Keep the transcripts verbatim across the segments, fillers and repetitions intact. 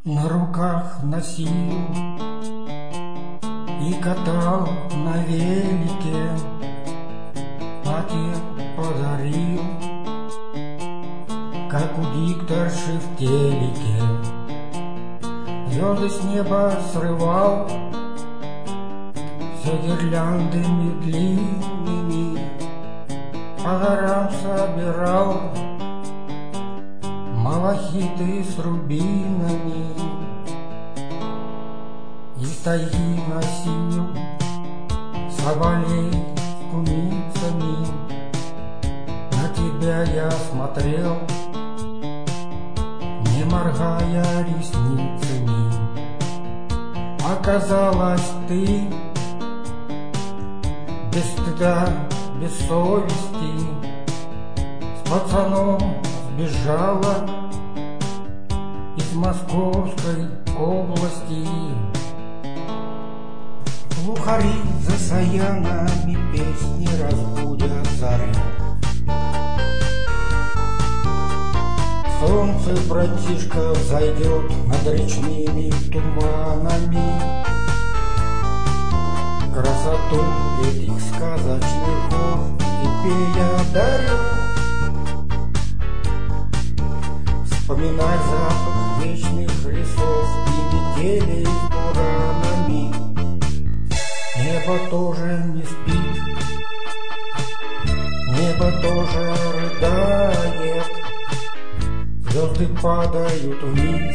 На руках носил и катал на велике, платье подарил, как у дикторши в телеке. Звезды с неба срывал, все гирляндами длинными, по горам собирал малахиты с рубинами. Из тайги носил соболей с куницами. На тебя я смотрел, не моргая ресницами. Оказалось, ты без стыда, без совести с пацаном сбежала из Московской области. Глухари за саянами песни разбудят зарю. Солнце, братишка, взойдет над речными туманами. Красоту этих сказочных гор тебе я дарю. Вспоминай запах вечных лесов и метелей с буранами. Небо тоже не спит, небо тоже рыдает. Звезды падают вниз,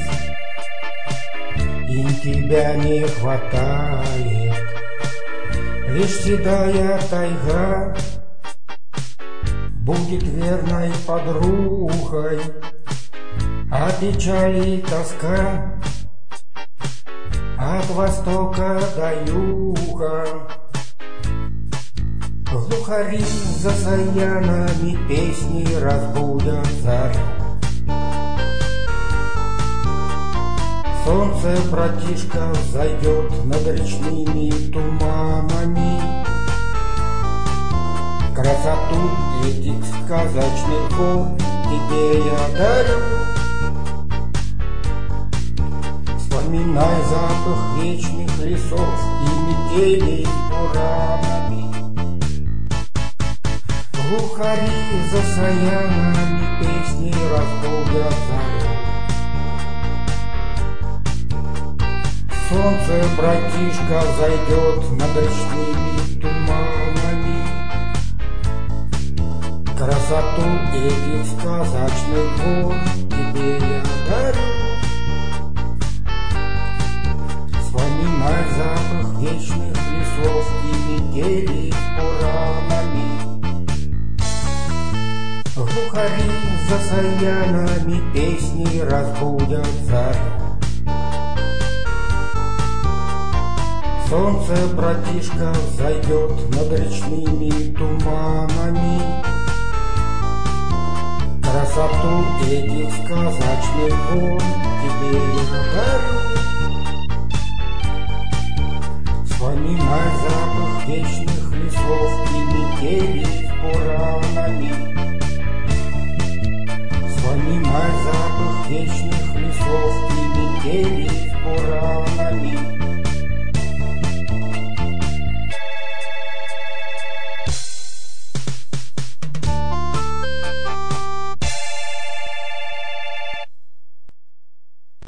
им тебя не хватает. Лишь седая тайга будет верной подругой, а печаль и тоска от востока до юга. Глухари за саянами песни разбудят зарю. Солнце, братишка, взойдет над речными туманами. Красоту этих сказочных гор тебе я дарю. Вспоминай запах вечных лесов и метелей с буранами. Глухари за саянами песни разбудят зарю. Солнце, братишка, зайдет над речными туманами. Красоту этих сказочных гор тебе я дарю. Вспоминай запах вечных лесов и метелей с буранами. Глухари за саянами песни разбудят зарю. Солнце, братишка, взойдет над речными туманами. Красоту этих сказочных гор тебе я дарю. Вспоминай запах вечных лесов и метелей с буранами. Вспоминай запах вечных лесов и метелей с буранами.